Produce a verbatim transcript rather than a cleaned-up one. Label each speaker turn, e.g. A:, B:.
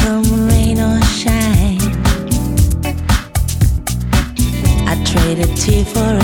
A: come rain or shine. I trade a tear for a